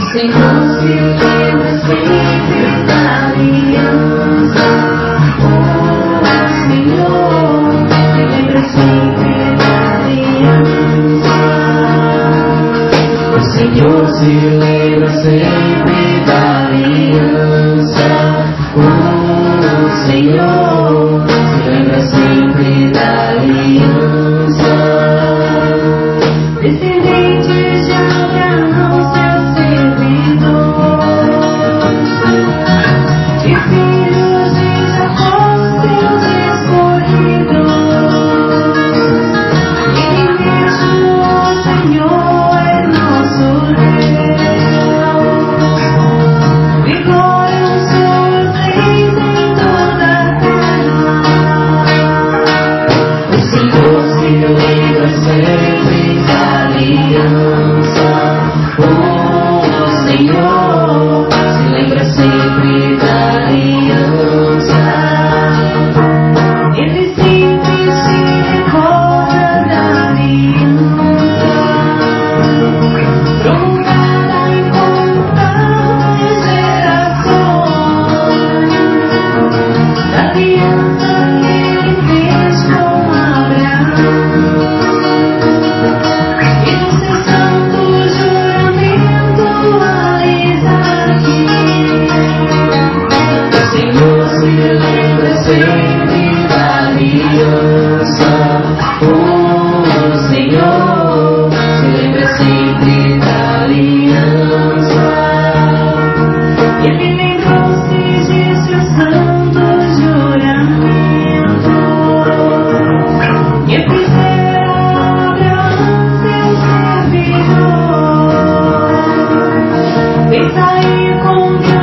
Senhor se lembra sempre da aliança. Senhor se lembra sempre da aliança. O Senhor se lembra sempre da aliança. O Senhor se lembra sempre da aliança. Descendentes de Abraão, seu servidor, e filhos de Jacó, seus escolhidos. E mesmo o Senhor é nosso Deus. Vigoram suas leis em toda a terra. O Senhor se lembra sempre da aliança. O Senhor se lembra sempre da aliança. Ele sempre se recorda da aliança, prolongada em contas gerações, da aliança que ele fez com Abraão e do seu santo juramento a Isaque. O Senhor se lembra sempre da aliança. O Senhor se lembra sempre da aliança. Ele lembrou-se de seu santo juramento e fizera Abraão seu servidor. Fez sair com